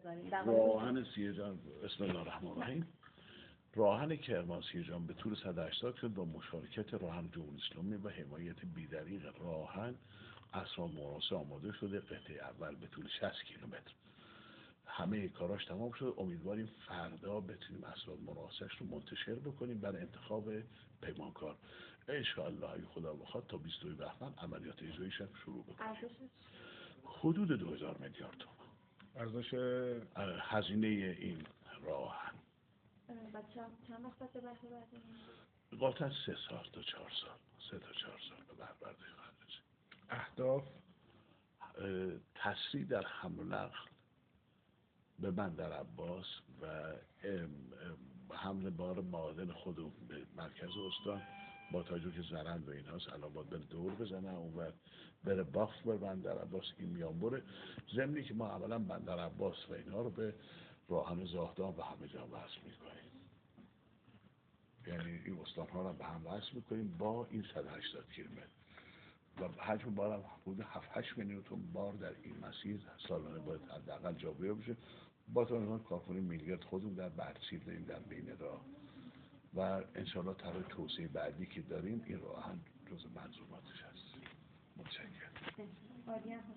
بذاریم. راهن سیرجان، بسم الله الرحمن الرحیم. راهن کرمان سیرجان به طول 180 کیلومتر با مشارکت راهن جمهوری اسلامی و حمایت بی‌دریغ راهن اسناد مراسم آماده شده. قطعه اول به طول 60 کیلومتر همه کاراش تمام شده. امیدواریم فردا بتونیم اسناد مراسمش رو منتشر بکنیم برای انتخاب پیمانکار. انشاءالله اگه خدا بخواد تا 22 بهمن عملیات اجراییش شروع بکنیم. حدود 2000 میلیارد تومان ارزش هزینه این راهن. چند وقت به بهره برده؟ قاطعا 3 سال تا 4 سال، 3 تا 4 سال به بهره برده خواهد رسید. اهداف تسریع در حمل و نقل به بندر عباس و حمل بار معادن خودمون به مرکز استان، با توجه که زرند و اینهاست الان باید بره دور بزنه اون وقت بره بافت بر بندر عباس این میانبره. ضمنی که ما اولا بندر عباس و اینها رو به راهن زاهدان و همه جا وصل میکنیم، یعنی این استان ها رو به هم وصل میکنیم با این 180 کیلومتر و حجم بار هم حدود 7-8 میلیون تن بار در این مسیر سالانه باید حداقل جابجا بشه. با توجه کارخانه میلیارد خودمون در برچید داریم در بین راه و انشاءالله طرح توسعه بعدی که داریم این راهن جز منظوماتش هست. متشکرم.